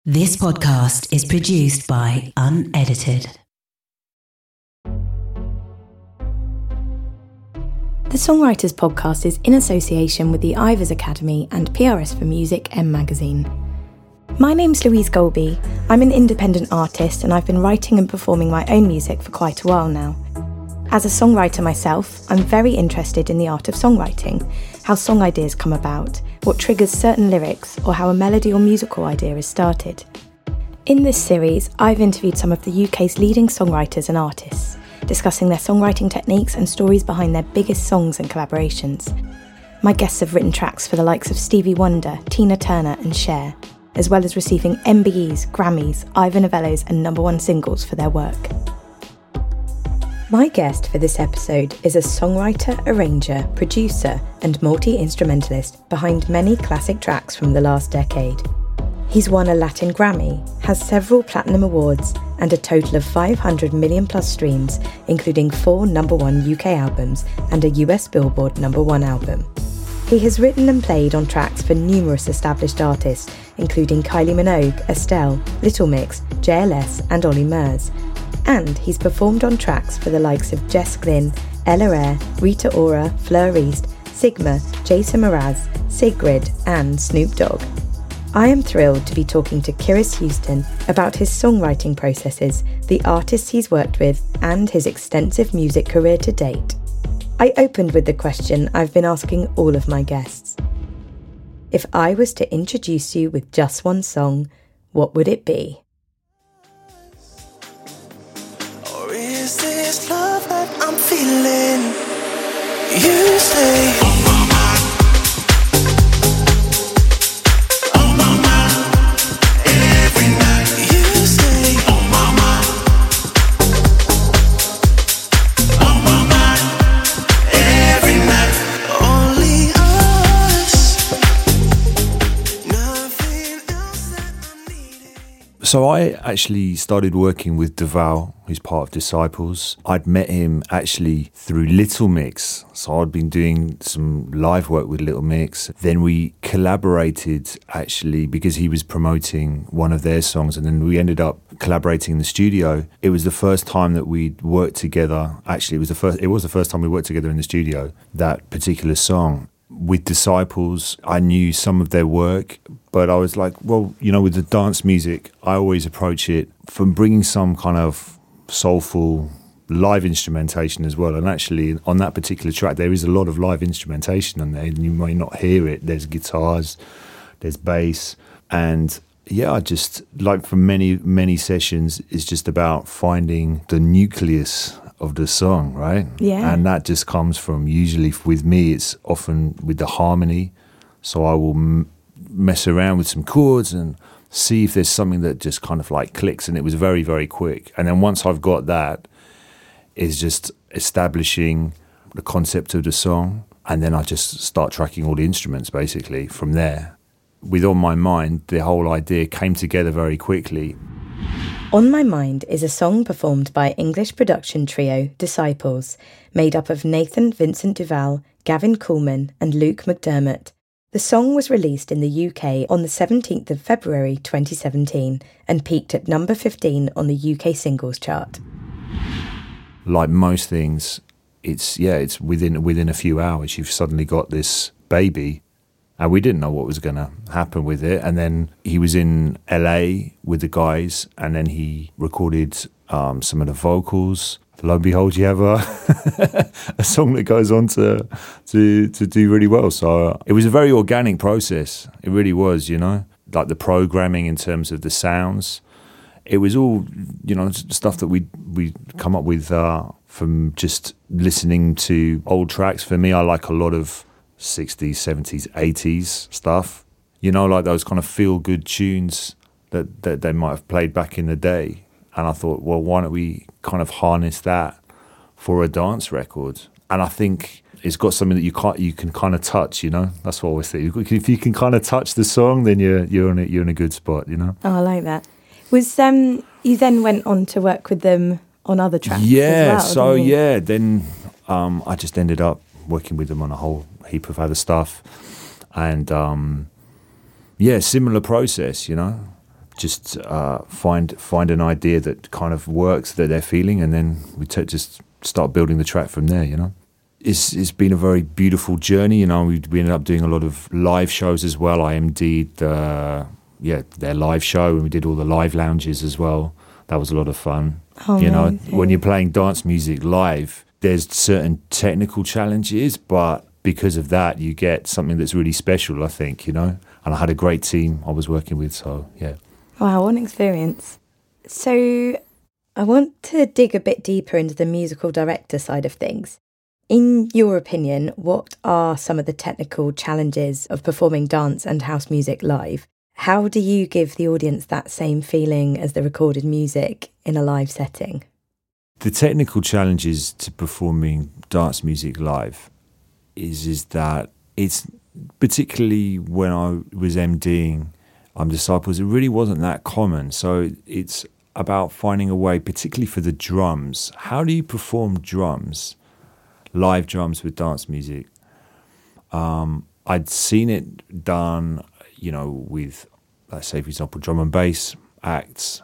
This podcast is produced by Unedited. The Songwriters Podcast is in association with the Ivors Academy and PRS for Music M Magazine. My name's Louise Golby. I'm an independent artist and I've been writing and performing my own music for quite a while now. As a songwriter myself, I'm very interested in the art of songwriting, how song ideas come about, what triggers certain lyrics, or how a melody or musical idea is started. In this series, I've interviewed some of the UK's leading songwriters and artists, discussing their songwriting techniques and stories behind their biggest songs and collaborations. My guests have written tracks for the likes of Stevie Wonder, Tina Turner and Cher, as well as receiving MBEs, Grammys, Ivor Novellos and #1 singles for their work. My guest for this episode is a songwriter, arranger, producer and multi-instrumentalist behind many classic tracks from the last decade. He's won a Latin Grammy, has several platinum awards and a total of 500 million plus streams, including 4 #1 UK albums and a US Billboard #1 album. He has written and played on tracks for numerous established artists, including Kylie Minogue, Estelle, Little Mix, JLS and Olly Murs. And he's performed on tracks for the likes of Jess Glynne, Ella Eyre, Rita Ora, Fleur East, Sigma, Jason Mraz, Sigrid and Snoop Dogg. I am thrilled to be talking to Kyrus Houston about his songwriting processes, the artists he's worked with and his extensive music career to date. I opened with the question I've been asking all of my guests. If I was to introduce you with just one song, what would it be? Is this love that I'm feeling? You say on my mind, every night. You say on my mind, every night. Only us, nothing else that I'm needing. So I actually started working with Deval, who's part of Disciples. I'd met him actually through Little Mix. So I'd been doing some live work with Little Mix. Then we collaborated actually because he was promoting one of their songs, and then we ended up collaborating in the studio. It was the first time that we'd worked together. Actually, it was the first time we worked together in the studio, that particular song. With Disciples, I knew some of their work, but I was like, well, with the dance music, I always approach it from bringing some kind of soulful live instrumentation as well. And actually, on that particular track, there is a lot of live instrumentation on there, and you may not hear it. There's guitars, there's bass, and yeah, I just, like for many, many sessions, it's just about finding the nucleus of the song, right? Yeah. And that just comes from, usually with me, it's often with the harmony. So I will mess around with some chords and see if there's something that just kind of like clicks. And it was very, very quick. And then once I've got that, it's just establishing the concept of the song. And then I just start tracking all the instruments basically from there. With On My Mind, the whole idea came together very quickly. On My Mind is a song performed by English production trio Disciples, made up of Nathan Vincent Duval, Gavin Coolman and Luke McDermott. The song was released in the UK on the 17th of February 2017 and peaked at number 15 on the UK singles chart. Like most things, it's within a few hours you've suddenly got this baby. And we didn't know what was going to happen with it. And then he was in LA with the guys, and then he recorded some of the vocals. Lo and behold, you have a song that goes on to do really well. So it was a very organic process. It really was, like the programming in terms of the sounds. It was all, stuff that we come up with from just listening to old tracks. For me, I like a lot of 60s, 70s, 80s stuff, like those kind of feel-good tunes that they might have played back in the day. And I thought, well, why don't we kind of harness that for a dance record? And I think it's got something that you can kind of touch, That's what I always think. If you can kind of touch the song, then you're in a good spot, Oh, I like that. Was you then went on to work with them on other tracks? Yeah, as well, then I just ended up working with them on a whole heap of other stuff, and similar process, just find an idea that kind of works, that they're feeling, and then we just start building the track from there, you know. It's been a very beautiful journey, you know. We ended up doing a lot of live shows as well. I MD'd their live show, and we did all the live lounges as well. That was a lot of fun. You know, when you're playing dance music live, there's certain technical challenges, but because of that, you get something that's really special, I think, you know. And I had a great team I was working with, so yeah. Wow, what an experience. So I want to dig a bit deeper into the musical director side of things. In your opinion, what are some of the technical challenges of performing dance and house music live? How do you give the audience that same feeling as the recorded music in a live setting? The technical challenges to performing dance music live is that it's, particularly when I was MDing Disciples, it really wasn't that common. So it's about finding a way, particularly for the drums. How do you perform drums, live drums with dance music? I'd seen it done, you know, with, let's say, for example, drum and bass acts,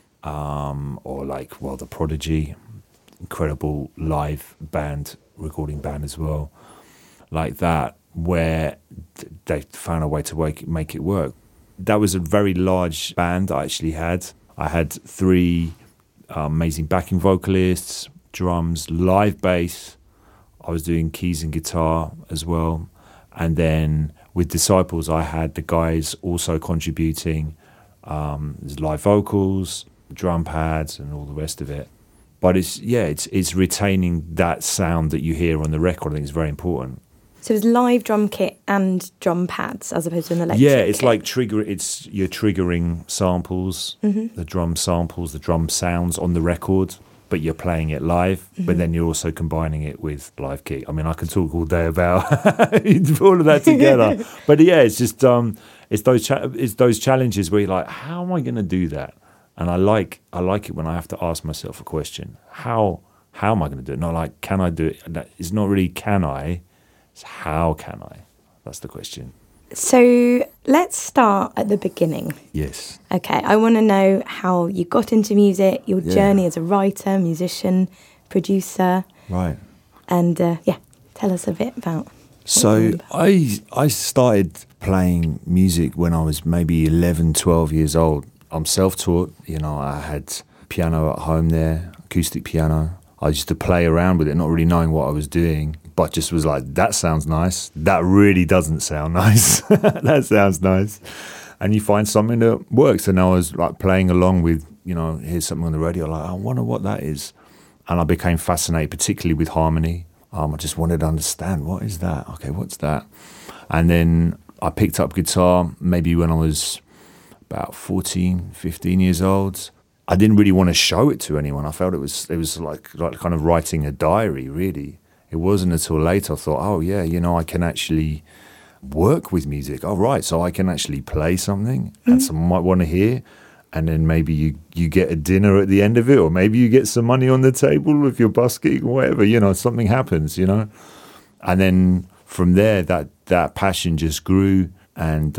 or like, well, The Prodigy, incredible live band, recording band as well, like that, where they found a way to make it work. That was a very large band I actually had. I had 3 amazing backing vocalists, drums, live bass. I was doing keys and guitar as well. And then with Disciples, I had the guys also contributing. There's live vocals, drum pads, and all the rest of it. But it's retaining that sound that you hear on the record. I think it's very important. So it's live drum kit and drum pads as opposed to an electric Yeah, it's kit. like you're triggering samples, the drum samples, the drum sounds on the record, but you're playing it live, but then you're also combining it with live kit. I mean, I could talk all day about all of that together. But yeah, it's just it's those challenges where you're like, how am I going to do that? And I like it when I have to ask myself a question. How am I going to do it? Not like, can I do it? It's not really can I. It's how can I? That's the question. So let's start at the beginning. Yes. Okay, I want to know how you got into music, your journey as a writer, musician, producer. Right. And tell us a bit about. So I started playing music when I was maybe 11, 12 years old. I'm self-taught. You know, I had piano at home there, acoustic piano. I used to play around with it, not really knowing what I was doing, but just was like, that sounds nice. That really doesn't sound nice. That sounds nice. And you find something that works. And I was like playing along with, you know, here's something on the radio, like, I wonder what that is. And I became fascinated, particularly with harmony. I just wanted to understand, what is that? Okay, what's that? And then I picked up guitar maybe when I was about 14, 15 years old. I didn't really want to show it to anyone. I felt it was like kind of writing a diary, really. It wasn't until later I thought, oh yeah, you know, I can actually work with music. Oh right, so I can actually play something and someone might want to hear, and then maybe you get a dinner at the end of it, or maybe you get some money on the table with your busking or whatever, you know, something happens, you know. And then from there, that passion just grew, and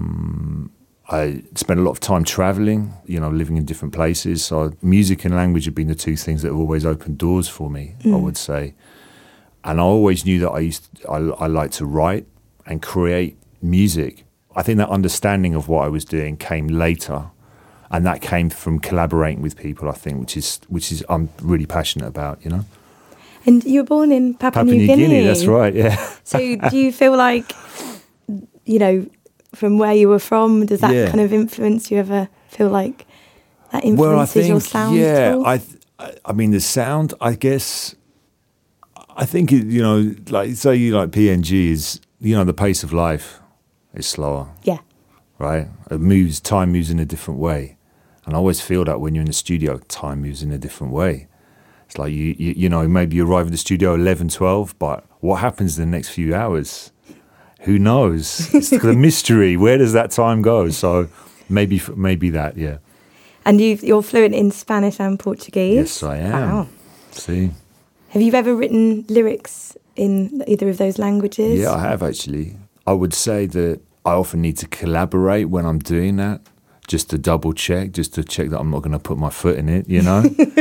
I spent a lot of time traveling, you know, living in different places. So music and language have been the 2 things that have always opened doors for me, I would say. And I always knew that I like to write and create music. I think that understanding of what I was doing came later, and that came from collaborating with people, I think, which is I'm really passionate about, you know. And you were born in Papua New Guinea. That's right, yeah. So do you feel like, you know, from where you were from, does that kind of influence you? Ever feel like that influences your sound? Yeah, I mean, the sound, I guess, I think, you know, like, say you like PNG is, you know, the pace of life is slower. Yeah. Right? Time moves in a different way. And I always feel that when you're in the studio, time moves in a different way. It's like, you know, maybe you arrive at the studio 11, 12, but what happens in the next few hours? Who knows? It's the mystery. Where does that time go? So maybe that, yeah. And you're fluent in Spanish and Portuguese? Yes, I am. Wow. See? Have you ever written lyrics in either of those languages? Yeah, I have actually. I would say that I often need to collaborate when I'm doing that. just to double check, just to check that I'm not going to put my foot in it, you know,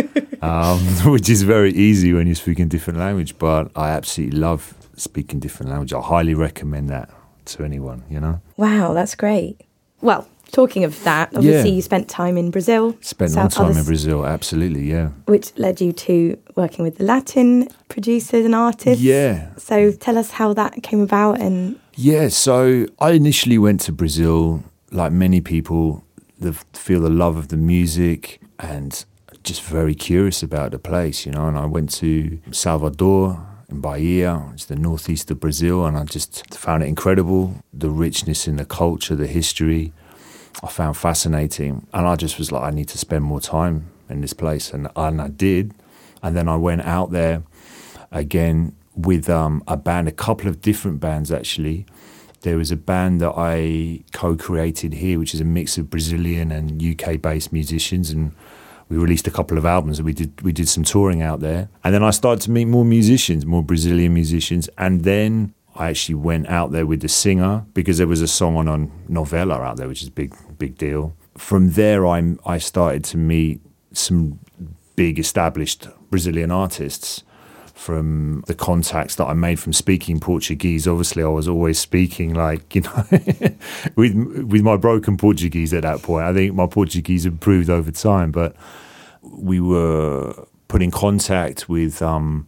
which is very easy when you're speaking different language. But I absolutely love speaking different language. I highly recommend that to anyone, you know. Wow, that's great. Well, talking of that, obviously you spent time in Brazil. Spent a long time in Brazil, absolutely, yeah. Which led you to working with the Latin producers and artists. Yeah. So tell us how that came about. And yeah, so I initially went to Brazil, like many people, feel the love of the music and just very curious about the place, you know. And I went to Salvador in Bahia, it's the northeast of Brazil, and I just found it incredible, the richness in the culture, the history. I found fascinating, and I just was like, I need to spend more time in this place, and I did. And then I went out there again with a band, a couple of different bands actually. There was a band that I co-created here, which is a mix of Brazilian and UK-based musicians, and we released a couple of albums. We did some touring out there, and then I started to meet more musicians, more Brazilian musicians, and then I actually went out there with the singer because there was a song on Novella out there, which is a big deal. From there, I started to meet some big established Brazilian artists from the contacts that I made from speaking Portuguese. Obviously, I was always speaking like, you know, with my broken Portuguese at that point. I think my Portuguese improved over time, but we were put in contact with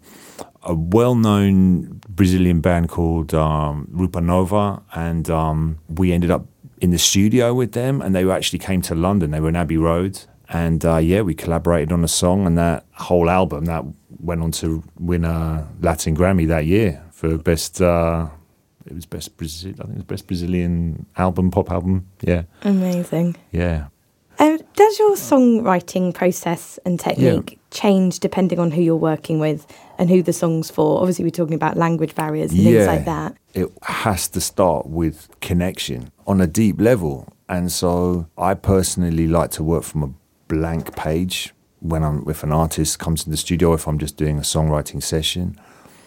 a well-known Brazilian band called Rupa Nova, and we ended up in the studio with them, and they actually came to London. They were in Abbey Road, and we collaborated on a song, and that whole album that went on to win a Latin Grammy that year for best. It was best Brazil. I think it was best Brazilian album, pop album. Yeah, amazing. Yeah. Does your songwriting process and technique change depending on who you're working with and who the song's for? Obviously, we're talking about language barriers and things like that. It has to start with connection on a deep level. And so I personally like to work from a blank page if an artist comes in the studio, if I'm just doing a songwriting session.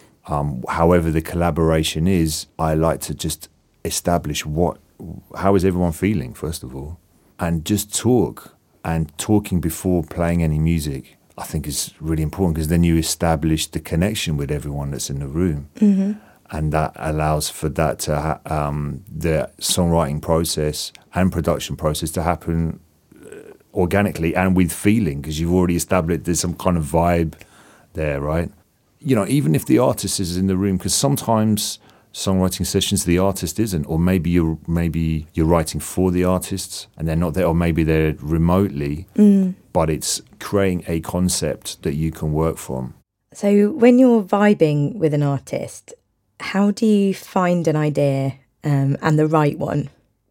However the collaboration is, I like to just establish how is everyone feeling, first of all. And just talk, and talking before playing any music, I think is really important, because then you establish the connection with everyone that's in the room. Mm-hmm. And that allows for that to the songwriting process and production process to happen organically and with feeling, because you've already established there's some kind of vibe there, right? You know, even if the artist is in the room, because sometimes songwriting sessions the artist isn't, or maybe you're writing for the artists and they're not there, or maybe they're remotely, but it's creating a concept that you can work from. So when you're vibing with an artist, how do you find an idea and the right one?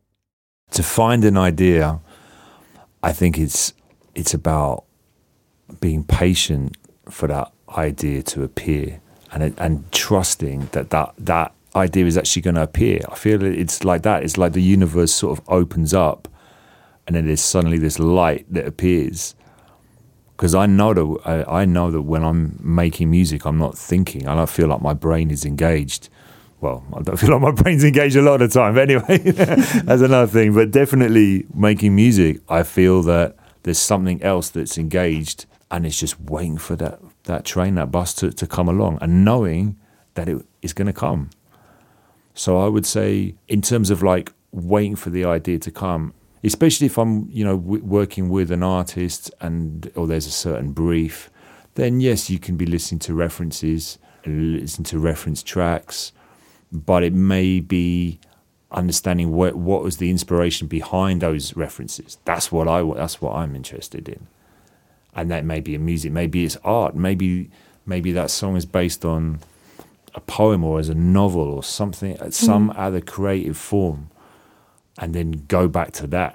To find an idea, I think it's about being patient for that idea to appear, and trusting that idea is actually going to appear. I feel it's like that. It's like the universe sort of opens up, and then there's suddenly this light that appears. Because I know that when I'm making music, I'm not thinking. I don't feel like my brain is engaged. Well, I don't feel like my brain's engaged a lot of the time. But anyway, that's another thing. But definitely making music, I feel that there's something else that's engaged, and it's just waiting for that train, that bus to come along, and knowing that it is going to come. So I would say, in terms of like waiting for the idea to come, especially if I'm, working with an artist or there's a certain brief, then yes, you can be listening to references and listen to reference tracks, but it may be understanding what was the inspiration behind those references. That's what I'm interested in. And that may be in music, maybe it's art, maybe that song is based on a poem or as a novel or something, some other creative form, and then go back to that.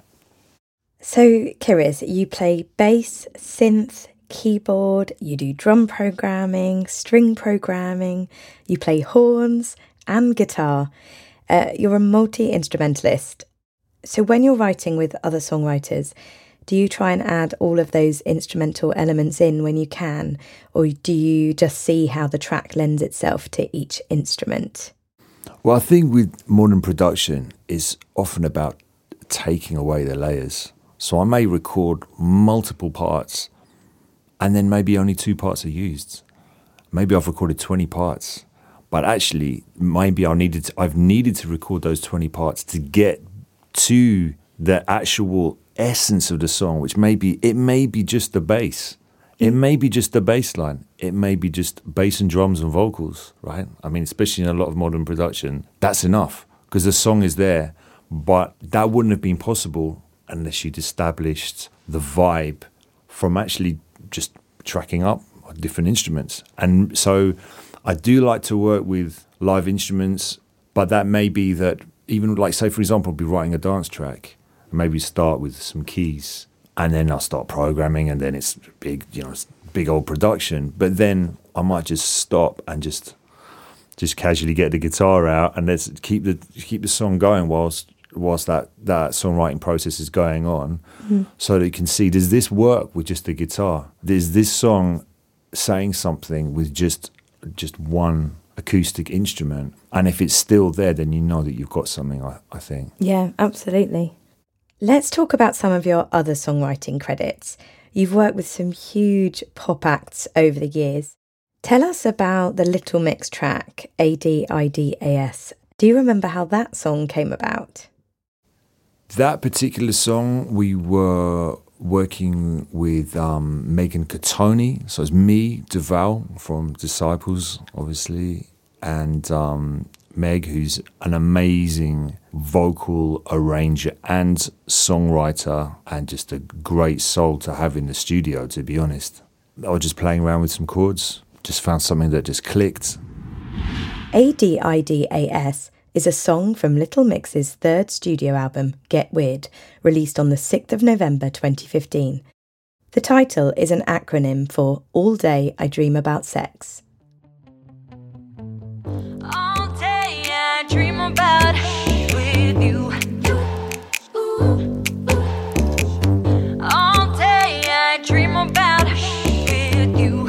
So, Kiris, you play bass, synth, keyboard, you do drum programming, string programming, you play horns and guitar. You're a multi-instrumentalist. So when you're writing with other songwriters, do you try and add all of those instrumental elements in when you can, or do you just see how the track lends itself to each instrument? Well, I think with modern production, it's often about taking away the layers. So I may record multiple parts and then maybe only 2 parts are used. Maybe I've recorded 20 parts, but actually maybe I've needed to record those 20 parts to get to the actual essence of the song, which may be just the bass. It may be just the bass line. It may be just bass and drums and vocals, right? I mean, especially in a lot of modern production, that's enough because the song is there. But that wouldn't have been possible unless you'd established the vibe from actually just tracking up different instruments. And so I do like to work with live instruments, but that may be that even like, say, for example, I'll be writing a dance track, maybe start with some keys, and then I'll start programming, and then it's big, it's big old production. But then I might just stop and just casually get the guitar out, and let's keep the song going whilst that songwriting process is going on, so that you can see, does this work with just the guitar? Is this song saying something with just one acoustic instrument? And if it's still there, then you know that you've got something, I think. Yeah, absolutely. Let's talk about some of your other songwriting credits. You've worked with some huge pop acts over the years. Tell us about the Little Mix track, ADIDAS. Do you remember how that song came about? That particular song, we were working with Megan Catoni. So it's me, Duval from Disciples, obviously, and Meg, who's an amazing vocal arranger and songwriter and just a great soul to have in the studio, to be honest. I was just playing around with some chords, just found something that just clicked. ADIDAS is a song from Little Mix's third studio album, Get Weird, released on the 6th of November 2015. The title is an acronym for All Day I Dream About Sex. All day I dream about with you. All day I dream about with you.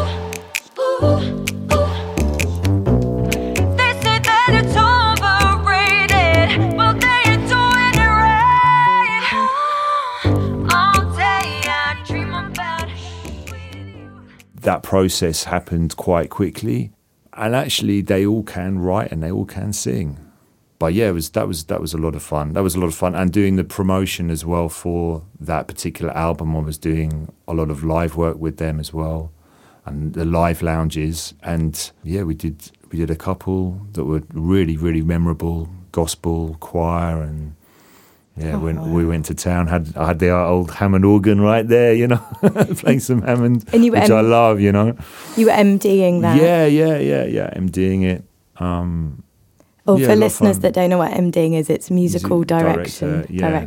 They say that it's overrated, well they ain't doing it right. All day I dream about with you. That process happened quite quickly. And actually, they all can write and they all can sing. But yeah, that was a lot of fun. That was a lot of fun, and doing the promotion as well for that particular album. I was doing a lot of live work with them as well, and the live lounges. And yeah, we did a couple that were really, really memorable. Gospel choir, and yeah, when we went to town, I had the old Hammond organ right there, playing some Hammond, and you were which I love, You were MDing that? Yeah, MDing it. For listeners that don't know what MDing is, it's musical director.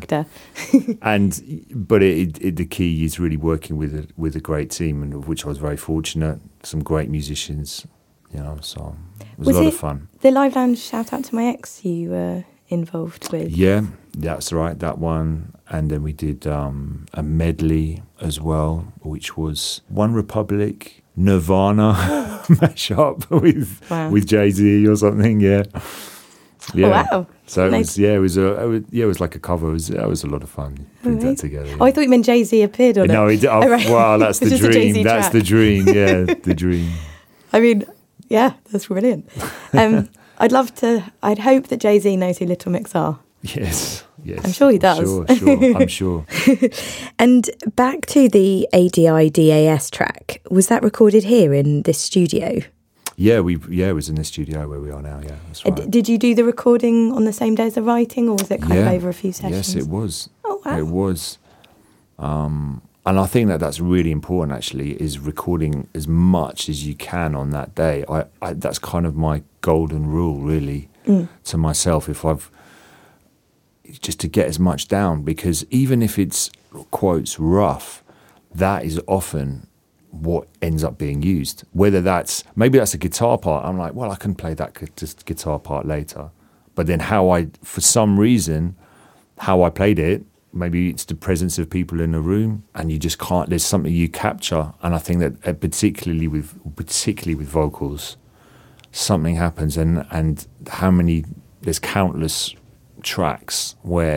But the key is really working with a great team, and of which I was very fortunate. Some great musicians, so it was a lot of fun. The Live Lounge Shout Out to My Ex you were involved with? Yeah, that's right, that one. And then we did a medley as well, which was One Republic, Nirvana mashup with Jay-Z or something. Yeah. Oh, wow. So it was like a cover. It was a lot of fun putting that together. Yeah. Oh, I thought you meant Jay-Z appeared on it. No, well, that's the dream. That's the dream. Yeah, the dream. I mean, yeah, that's brilliant. I'd hope that Jay-Z knows who Little Mix are. Yes. I'm sure he does. Sure, I'm sure. And back to the ADIDAS track, was that recorded here in this studio? Yeah, it was in the studio where we are now, yeah, that's right. Did you do the recording on the same day as the writing, or was it kind of over a few sessions? Yes, it was. Oh, wow. It was. And I think that's really important, actually, is recording as much as you can on that day. I that's kind of my golden rule, really, to myself, just to get as much down, because even if it's, quotes, rough, that is often what ends up being used. Maybe that's a guitar part. I'm like, well, I can play that guitar part later. But then for some reason, how I played it, maybe it's the presence of people in the room, and you just can't. There's something you capture, and I think that particularly with vocals, something happens, and there's countless tracks where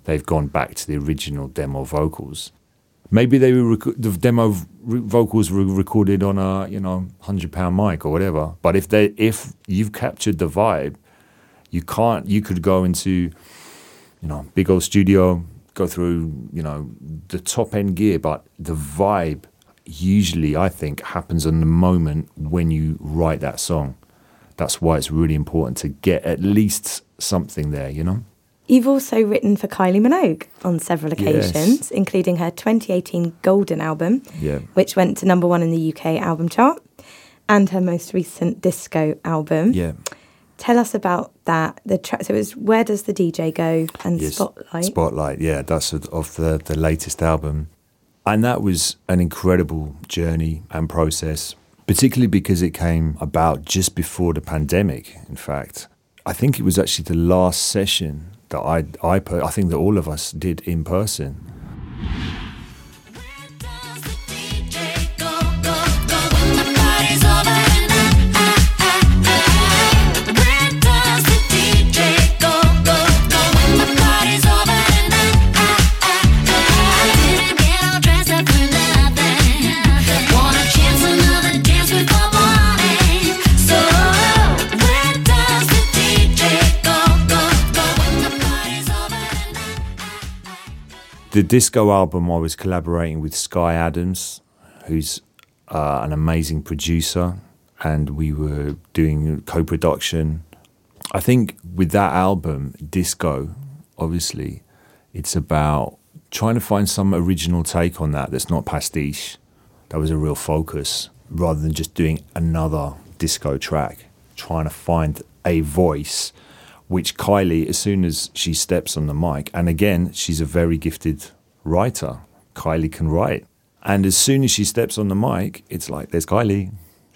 they've gone back to the original demo vocals. Maybe they were the demo vocals were recorded on a £100 mic or whatever. But if you've captured the vibe, you could go into big old studio, go through the top end gear, but the vibe usually I think happens in the moment when you write that song. That's why it's really important to get at least something there, You've also written for Kylie Minogue on several occasions, including her 2018 Golden album, which went to #1 in the UK album chart, and her most recent disco album. Yeah. Tell us about that. The track. So it was Where Does the DJ Go and Spotlight. Spotlight, yeah, that's of the latest album. And that was an incredible journey and process, particularly because it came about just before the pandemic, in fact. I think it was actually the last session that I think that all of us did in person. The disco album, I was collaborating with Sky Adams, who's an amazing producer, and we were doing co-production. I think with that album, disco, obviously, it's about trying to find some original take on that's not pastiche. That was a real focus, rather than just doing another disco track, trying to find a voice which Kylie, as soon as she steps on the mic, and again, she's a very gifted writer. Kylie can write. And as soon as she steps on the mic, it's like, there's Kylie.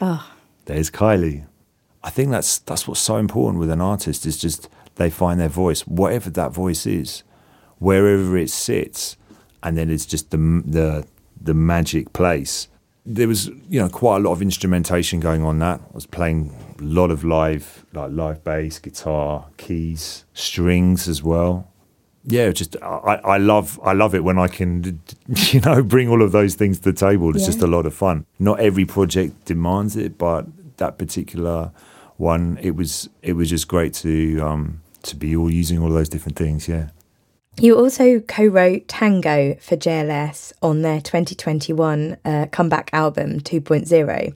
There's Kylie. I think that's what's so important with an artist, is just they find their voice, whatever that voice is, wherever it sits, and then it's just the magic place. There was, quite a lot of instrumentation going on that. I was playing a lot of live bass, guitar, keys, strings as well. Yeah, just I love it when I can, bring all of those things to the table. It's just a lot of fun. Not every project demands it, but that particular one, it was just great to be all using all those different things. Yeah. You also co-wrote Tango for JLS on their 2021 comeback album 2.0.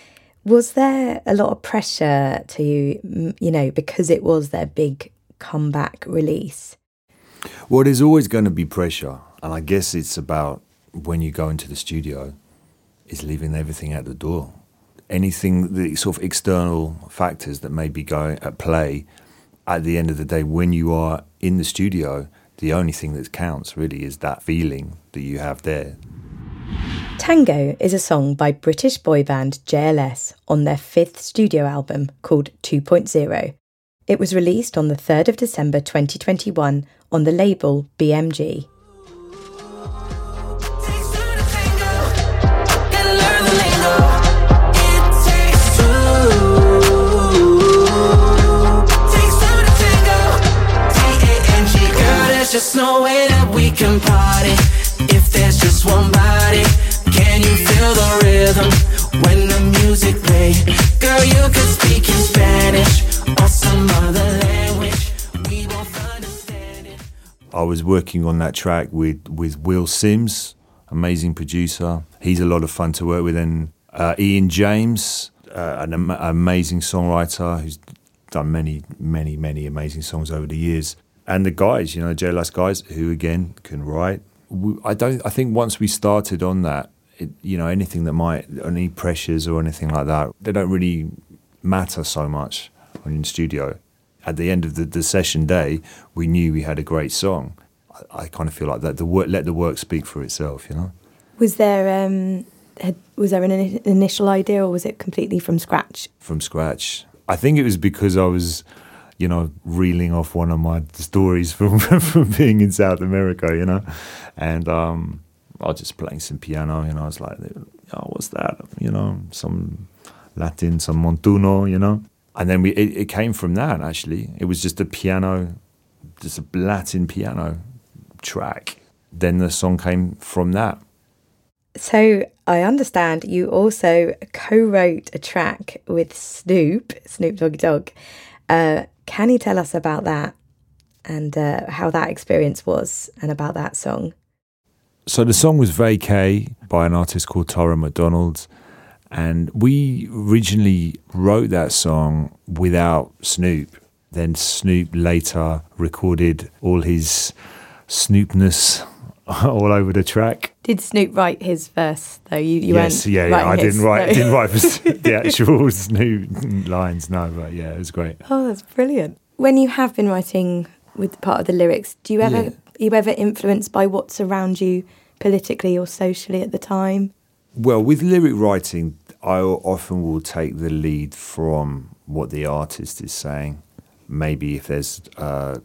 Was there a lot of pressure to, because it was their big comeback release? Well, there's always going to be pressure. And I guess it's about when you go into the studio, is leaving everything at the door. Anything, the sort of external factors that may be going at play, at the end of the day, when you are in the studio, the only thing that counts really is that feeling that you have there. Tango is a song by British boy band JLS on their 5th studio album called 2.0. It was released on the 3rd of December 2021 on the label BMG. Just no way that we can party if there's just one body. Can you feel the rhythm when the music plays? Girl, you could speak in Spanish or some other language. We both understand it. I was working on that track with Will Sims, amazing producer. He's a lot of fun to work with. And Ian James, an amazing songwriter who's done many, many, many amazing songs over the years. And the guys, JLS guys, who again can write. I think once we started on that, anything that might, any pressures or anything like that, they don't really matter so much in the studio. At the end of the session day, we knew we had a great song. I kind of feel like that. Let the work speak for itself, Was there an initial idea, or was it completely from scratch? From scratch. I think it was because I was, reeling off one of my stories from being in South America, and I was just playing some piano, I was like, oh, what's that? Some Latin, some montuno, and then it came from that, actually. It was just a piano, just a Latin piano track. Then the song came from that. So I understand you also co-wrote a track with Snoop Doggy Dogg. Can you tell us about that and how that experience was and about that song? So the song was Vacay by an artist called Tara McDonald. And we originally wrote that song without Snoop. Then Snoop later recorded all his Snoopness all over the track. Did Snoop write his verse though? You yes, weren't yeah. I his, didn't write. no. Didn't write for the actual Snoop lines. No, but yeah, it was great. Oh, that's brilliant. When you have been writing with part of the lyrics, do you ever Yeah. are you ever influenced by what's around you politically or socially at the time? Well, with lyric writing, I often will take the lead from what the artist is saying. Maybe if there's another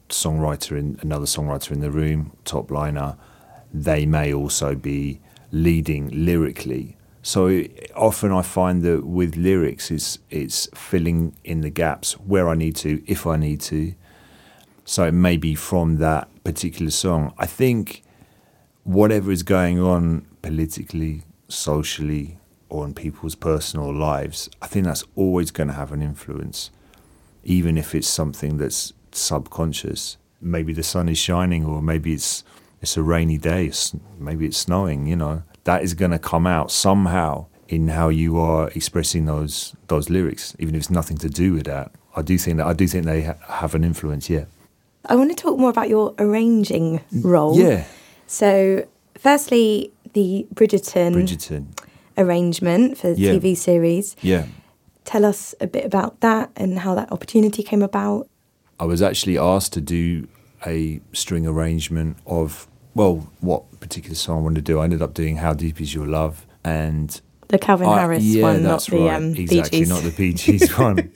songwriter in the room, top liner, they may also be leading lyrically. So often I find that with lyrics, it's filling in the gaps where I need to, if I need to. So it may be from that particular song. I think whatever is going on politically, socially, or in people's personal lives, I think that's always going to have an influence, even if it's something that's subconscious. Maybe the sun is shining, or maybe it's a rainy day, maybe it's snowing, you know. That is going to come out somehow in how you are expressing those lyrics, even if it's nothing to do with that. I do think they have an influence, yeah. I want to talk more about your arranging role. Yeah. So, firstly, the Bridgerton arrangement for the Yeah. TV series. Yeah. Tell us a bit about that and how that opportunity came about. I was actually asked to do a string arrangement of, well, what particular song I wanted to do. I ended up doing How Deep Is Your Love, and The Calvin Harris one, not that's the right. Bee Exactly, Gees. not the Bee Gees one.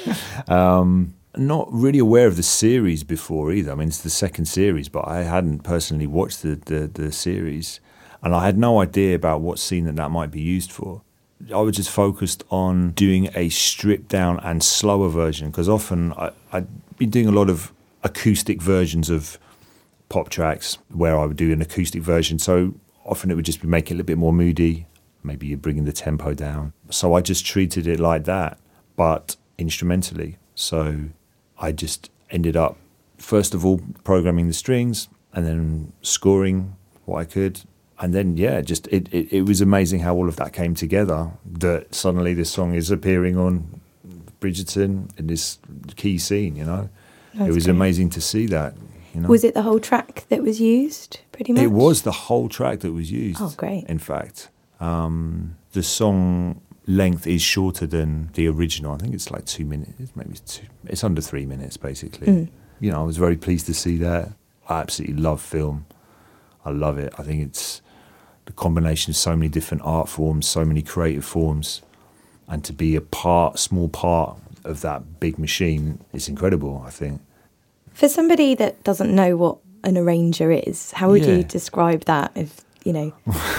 Not really aware of the series before either. I mean, it's the second series, but I hadn't personally watched the series, and I had no idea about what scene that might be used for. I was just focused on doing a stripped down and slower version, because often I'd been doing a lot of acoustic versions of pop tracks where I would do an acoustic version. So often it would just be making it a little bit more moody. Maybe you're bringing the tempo down. So I just treated it like that, but instrumentally. So I just ended up, first of all, programming the strings and then scoring what I could. And then, yeah, just it was amazing how all of that came together, that suddenly this song is appearing on Bridgerton in this key scene, you know. That's it was great. amazing to see that, you know. Was it the whole track that was used, pretty much? It was the whole track that was used. Oh, great. In fact. The song length is shorter than the original. I think it's like 2 minutes, it's under 3 minutes, basically. You know, I was very pleased to see that. I absolutely love film. I love it. I think it's the combination of so many different art forms, so many creative forms, and to be a small part of that big machine is incredible, I think. For somebody that doesn't know what an arranger is, how would you Yeah. describe that? If you know,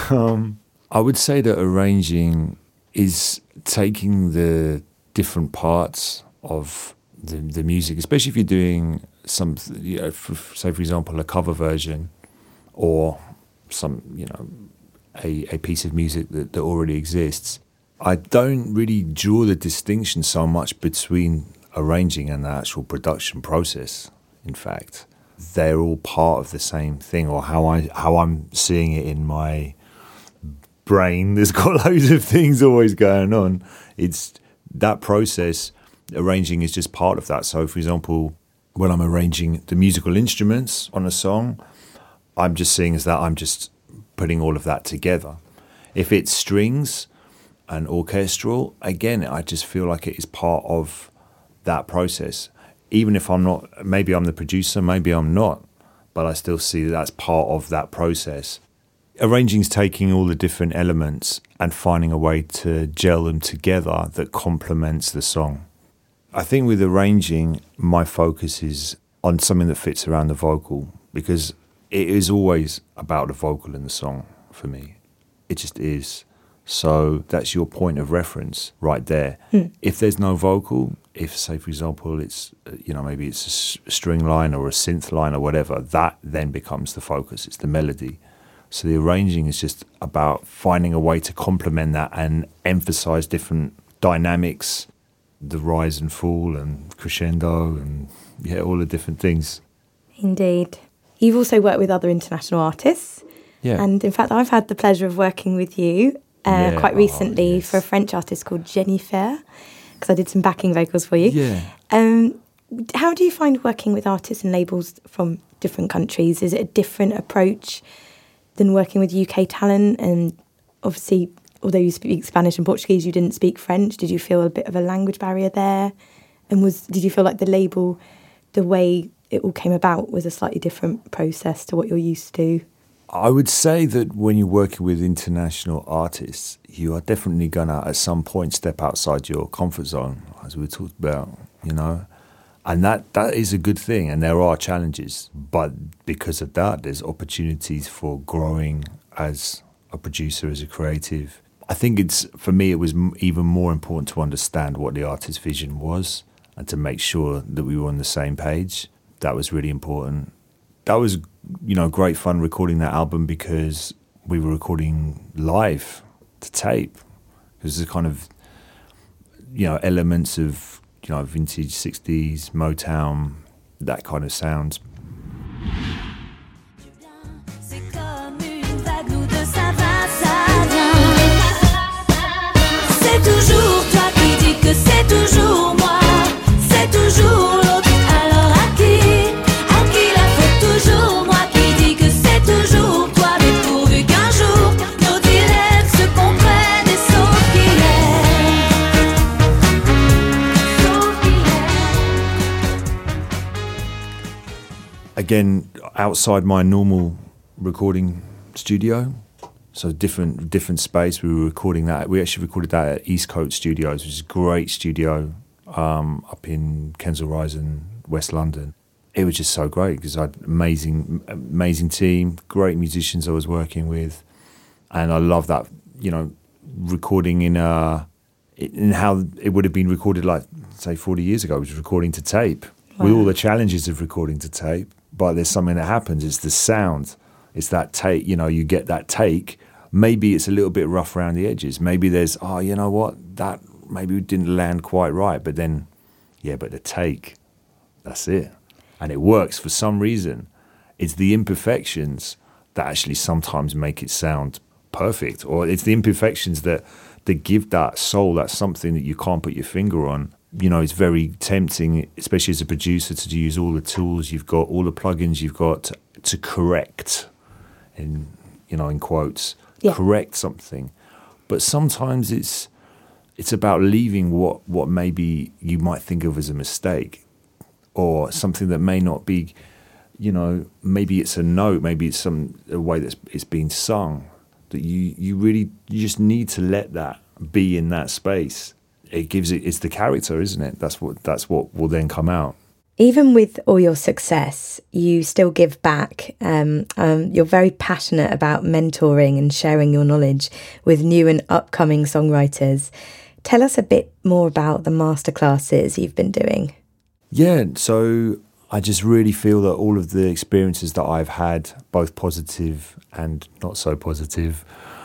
I would say that arranging is taking the different parts of the music, especially if you're doing some, you know, say for example, a cover version or some, you know, a piece of music that already exists. I don't really draw the distinction so much between arranging and the actual production process. In fact, they're all part of the same thing, or how I'm seeing it in my brain. There's got loads of things always going on. It's that process. Arranging is just part of that. So, for example, when I'm arranging the musical instruments on a song, I'm just seeing as that I'm just putting all of that together. If it's strings and orchestral, again, I just feel like it is part of that process. Even if I'm not, maybe I'm the producer, maybe I'm not, but I still see that that's part of that process. Arranging is taking all the different elements and finding a way to gel them together that complements the song. I think with arranging, my focus is on something that fits around the vocal, because it is always about the vocal in the song for me. It just is. So that's your point of reference right there. If there's no vocal, if, say, for example, it's, maybe it's a string line or a synth line or whatever, that then becomes the focus. It's the melody. So the arranging is just about finding a way to complement that and emphasize different dynamics, the rise and fall and crescendo and, all the different things. Indeed. You've also worked with other international artists. Yeah. And in fact, I've had the pleasure of working with you quite recently yes. for a French artist called Jennifer, because I did some backing vocals for you. Yeah. How do you find working with artists and labels from different countries? Is it a different approach than working with UK talent? And obviously, although you speak Spanish and Portuguese, you didn't speak French. Did you feel a bit of a language barrier there? And did you feel like the label, the way it all came about, was a slightly different process to what you're used to? I would say that when you're working with international artists, you are definitely going to, at some point, step outside your comfort zone, as we talked about, And that is a good thing, and there are challenges. But because of that, there's opportunities for growing as a producer, as a creative. I think for me, it was even more important to understand what the artist's vision was and to make sure that we were on the same page. That was really important. That was, great fun recording that album because we were recording live to tape. There's a kind of, elements of, vintage 60s, Motown, that kind of sound. C'est comme une vague, nous deux, ça va, ça vient. C'est toujours toi qui dis que c'est toujours moi, c'est toujours l'autre. Alors à qui la faute? Toujours moi qui dis que c'est toujours toi, mais pourvu qu'un jour nos dilemmes se comprennent et sauf qu'il est. Again, outside my normal recording studio, so different space. We were recording that. We actually recorded that at East Coast Studios, which is a great studio up in Kensal Rise in West London. It was just so great because I had amazing team, great musicians I was working with, and I love that, recording in how it would have been recorded, like, say, 40 years ago. It was recording to tape. Wow. With all the challenges of recording to tape. But there's something that happens. It's the sound. It's that take. You get that take. Maybe it's a little bit rough around the edges. Maybe there's, you know what? That maybe didn't land quite right. But then, but the take, that's it. And it works for some reason. It's the imperfections that actually sometimes make it sound perfect. Or it's the imperfections that give that soul, that something that you can't put your finger on. It's very tempting, especially as a producer, to use all the tools you've got, all the plugins you've got to correct, in quotes, correct something. But sometimes it's about leaving what maybe you might think of as a mistake, or something that may not be, maybe it's a note, maybe it's a way that it's being sung, that you just need to let that be in that space. It's the character, isn't it? That's what will then come out. Even with all your success, you still give back. You're very passionate about mentoring and sharing your knowledge with new and upcoming songwriters. Tell us a bit more about the masterclasses you've been doing. Yeah, so I just really feel that all of the experiences that I've had, both positive and not so positive,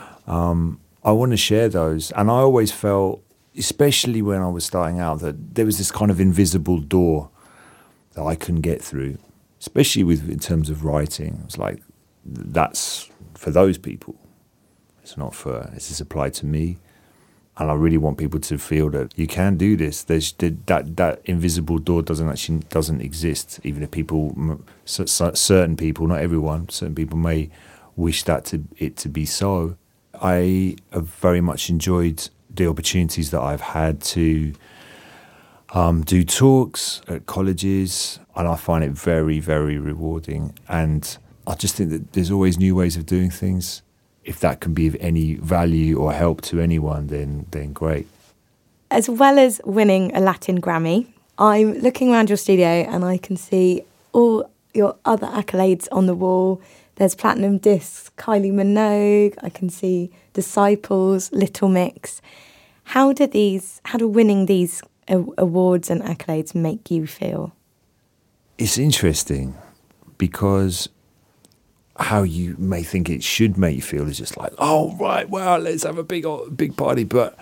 I want to share those. And I always felt, especially when I was starting out, that there was this kind of invisible door that I couldn't get through, especially in terms of writing. It was like, that's for those people. It's not this is applied to me. And I really want people to feel that you can do this. That invisible door doesn't exist, even if certain people, not everyone, certain people may wish it to be so. I have very much enjoyed the opportunities that I've had to do talks at colleges, and I find it very, very rewarding. And I just think that there's always new ways of doing things. If that can be of any value or help to anyone, then great. As well as winning a Latin Grammy, I'm looking around your studio and I can see all your other accolades on the wall. There's platinum discs, Kylie Minogue, I can see Disciples, Little Mix. How do winning these awards and accolades make you feel? It's interesting because how you may think it should make you feel is just like, oh, right, well, let's have a big party. But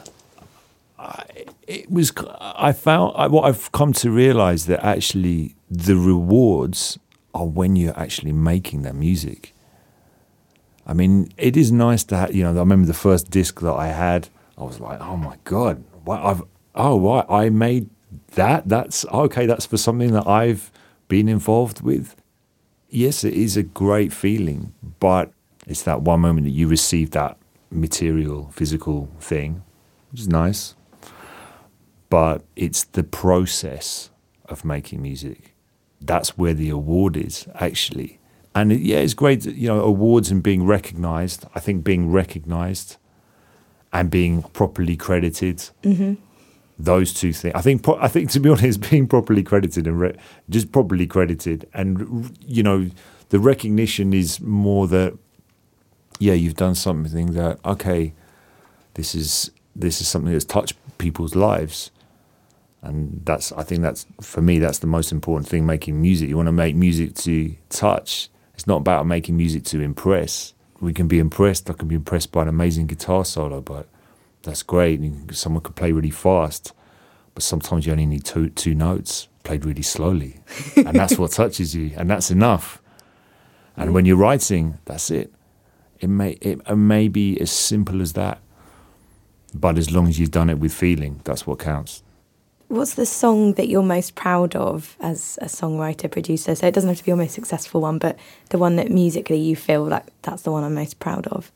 what I've come to realize that actually the rewards are when you're actually making that music. I mean, it is nice to have, I remember the first disc that I had, I was like, oh my God, I made that. That's okay. That's for something that I've been involved with. Yes, it is a great feeling, but it's that one moment that you receive that material, physical thing, which is nice. But it's the process of making music. That's where the award is, actually. And it's great, awards and being recognised. I think being recognised and being properly credited, those two things. I think to be honest, being properly credited and just properly credited, and the recognition is more that you've done something that this is something that's touched people's lives. And I think that's for me, that's the most important thing, making music. You want to make music to touch. It's not about making music to impress. We can be impressed. I can be impressed by an amazing guitar solo, but that's great. Someone could play really fast, but sometimes you only need two notes played really slowly. And that's what touches you, and that's enough. And when you're writing, that's it. It may be as simple as that, but as long as you've done it with feeling, that's what counts. What's the song that you're most proud of as a songwriter, producer? So it doesn't have to be your most successful one, but the one that musically you feel like that's the one I'm most proud of.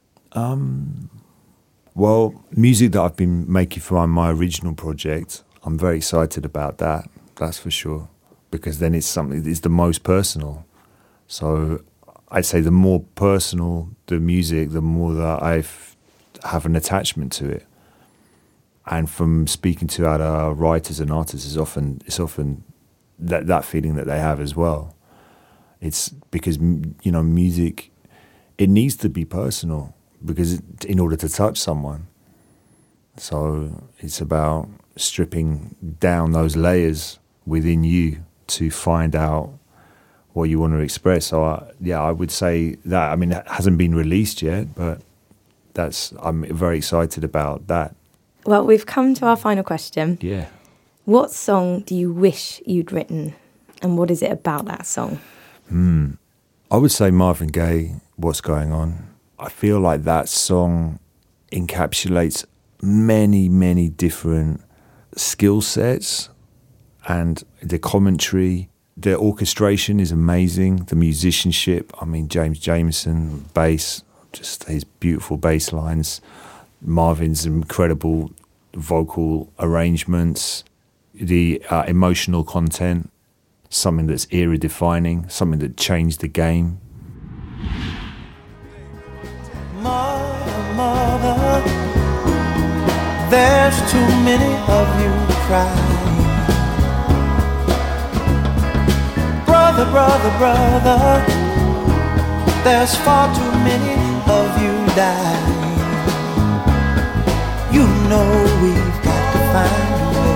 Well, music that I've been making for my original project, I'm very excited about that. That's for sure, because then it's something that's the most personal. So I'd say the more personal the music, the more that I have an attachment to it. And from speaking to other writers and artists, it's often that feeling that they have as well. It's because music, it needs to be personal because in order to touch someone. So it's about stripping down those layers within you to find out what you want to express. So I would say that. I mean, it hasn't been released yet, but I'm very excited about that. Well, we've come to our final question. Yeah. What song do you wish you'd written, and what is it about that song? I would say Marvin Gaye, What's Going On. I feel like that song encapsulates many, many different skill sets, and the commentary, the orchestration is amazing, the musicianship, I mean, James Jamerson, bass, just his beautiful bass lines, Marvin's incredible vocal arrangements, the emotional content, something that's era-defining, something that changed the game. Mother, there's too many of you crying. Brother, there's far too many of you dying. You know we've got to find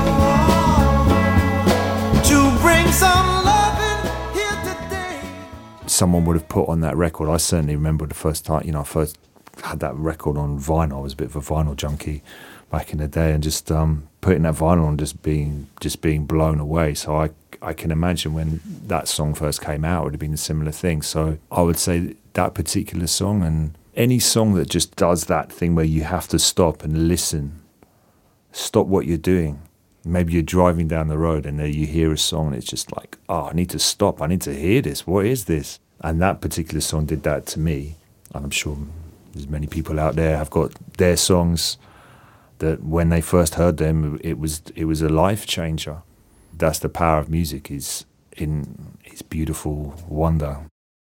a way to bring some love in here today. Someone would have put on that record. I certainly remember the first time, I first had that record on vinyl. I was a bit of a vinyl junkie back in the day, and just putting that vinyl on, just being blown away. So I can imagine when that song first came out, it would have been a similar thing. So I would say that particular song, and any song that just does that thing where you have to stop and listen, stop what you're doing. Maybe you're driving down the road and then you hear a song and it's just like, I need to stop. I need to hear this. What is this? And that particular song did that to me. And I'm sure there's many people out there have got their songs that when they first heard them, it was a life changer. That's the power of music, is in its beautiful wonder.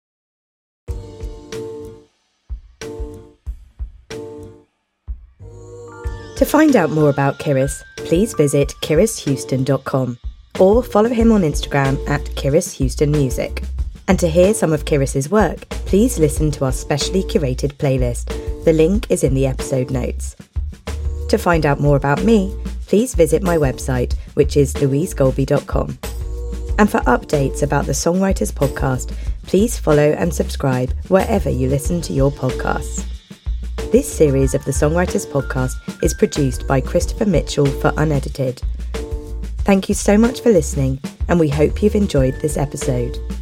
To find out more about Kiris, please visit kirishouston.com or follow him on Instagram at kirishoustonmusic. And to hear some of Kiris's work, please listen to our specially curated playlist. The link is in the episode notes. To find out more about me, please visit my website, which is louisegolby.com. And for updates about the Songwriters Podcast, please follow and subscribe wherever you listen to your podcasts. This series of the Songwriters Podcast is produced by Christopher Mitchell for Unedited. Thank you so much for listening, and we hope you've enjoyed this episode.